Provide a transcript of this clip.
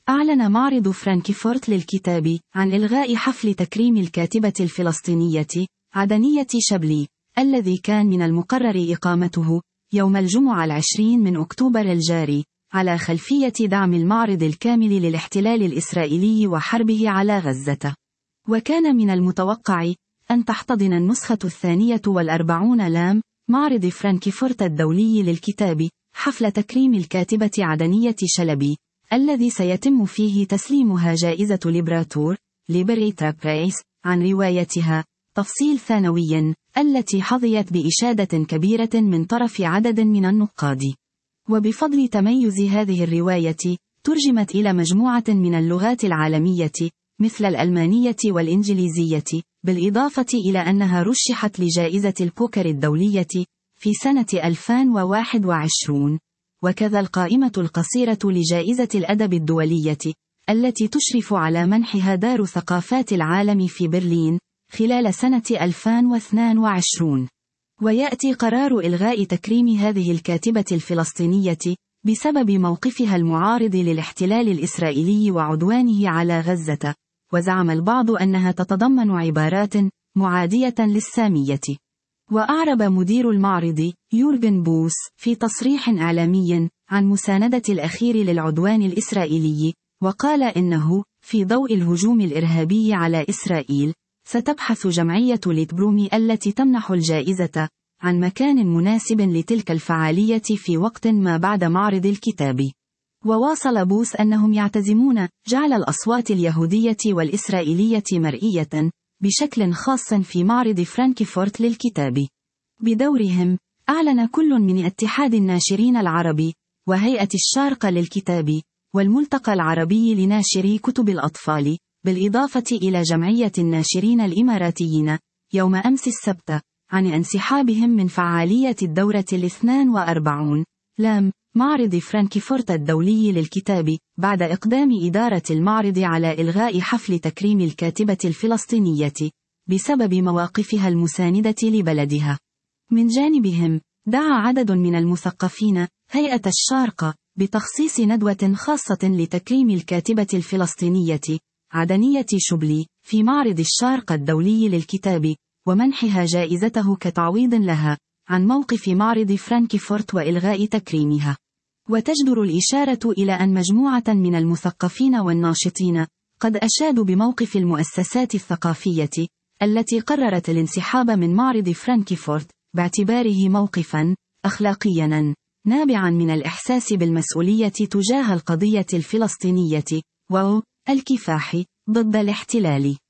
أعلن معرض فرانكفورت للكتاب عن إلغاء حفل تكريم الكاتبة الفلسطينية عدنية شبلي، الذي كان من المقرر إقامته يوم الجمعة 20 أكتوبر الجاري، على خلفية دعم المعرض الكامل للاحتلال الإسرائيلي وحربه على غزة. وكان من المتوقع أن تحتضن النسخة 42 لام معرض فرانكفورت الدولي للكتاب حفل تكريم الكاتبة عدنية شلبي، الذي سيتم فيه تسليمها جائزة ليبراتور ليبريتا برايس عن روايتها تفصيل ثانوي، التي حظيت بإشادة كبيرة من طرف عدد من النقاد. وبفضل تميز هذه الرواية ترجمت إلى مجموعة من اللغات العالمية مثل الألمانية والإنجليزية، بالإضافة إلى أنها رشحت لجائزة البوكر الدولية في سنة 2021، وكذا القائمة القصيرة لجائزة الأدب الدولية، التي تشرف على منحها دار ثقافات العالم في برلين خلال سنة 2022. ويأتي قرار إلغاء تكريم هذه الكاتبة الفلسطينية بسبب موقفها المعارض للاحتلال الإسرائيلي وعدوانه على غزة، وزعم البعض أنها تتضمن عبارات معادية للسامية. وأعرب مدير المعرض يورغن بوس في تصريح إعلامي عن مساندة الأخير للعدوان الإسرائيلي، وقال إنه في ضوء الهجوم الإرهابي على إسرائيل ستبحث جمعية ليتبرومي التي تمنح الجائزة عن مكان مناسب لتلك الفعالية في وقت ما بعد معرض الكتاب. وواصل بوس أنهم يعتزمون جعل الأصوات اليهودية والإسرائيلية مرئية بشكل خاص في معرض فرانكفورت للكتاب. بدورهم، أعلن كل من اتحاد الناشرين العربي، وهيئة الشارقة للكتاب، والملتقى العربي لناشري كتب الأطفال، بالإضافة إلى جمعية الناشرين الإماراتيين، يوم أمس السبت، عن انسحابهم من فعالية الدورة 42 لام معرض فرانكفورت الدولي للكتاب، بعد إقدام إدارة المعرض على إلغاء حفل تكريم الكاتبة الفلسطينية بسبب مواقفها المساندة لبلدها. من جانبهم، دعا عدد من المثقفين هيئة الشارقة بتخصيص ندوة خاصة لتكريم الكاتبة الفلسطينية عدنية شبلي في معرض الشارقة الدولي للكتاب، ومنحها جائزته كتعويض لها عن موقف معرض فرانكفورت وإلغاء تكريمها. وتجدر الإشارة إلى أن مجموعة من المثقفين والناشطين قد أشادوا بموقف المؤسسات الثقافية التي قررت الانسحاب من معرض فرانكفورت باعتباره موقفا أخلاقيا نابعا من الإحساس بالمسؤولية تجاه القضية الفلسطينية والكفاح ضد الاحتلال.